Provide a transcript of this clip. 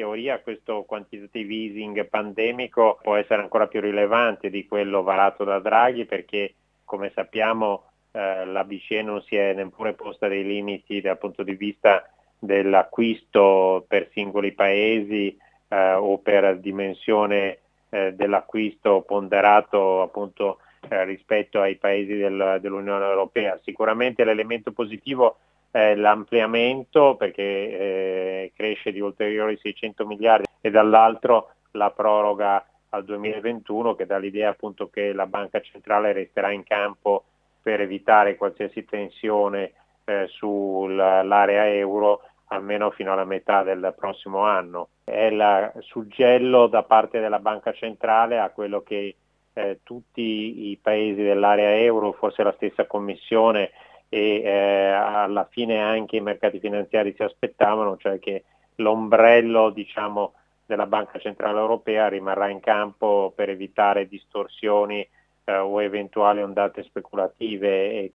teoria questo quantitative easing pandemico può essere ancora più rilevante di quello varato da Draghi, perché come sappiamo la BCE non si è neppure posta dei limiti dal punto di vista dell'acquisto per singoli paesi o per dimensione dell'acquisto ponderato appunto rispetto ai paesi dell'Unione Europea. Sicuramente l'elemento positivo è l'ampliamento, perché cresce di ulteriori 600 miliardi, e dall'altro la proroga al 2021, che dà l'idea appunto che la banca centrale resterà in campo per evitare qualsiasi tensione sull'area euro almeno fino alla metà del prossimo anno. È il suggello da parte della banca centrale a quello che tutti i paesi dell'area euro, forse la stessa Commissione e alla fine anche i mercati finanziari si aspettavano, cioè che l'ombrello diciamo della Banca Centrale Europea rimarrà in campo per evitare distorsioni o eventuali ondate speculative, e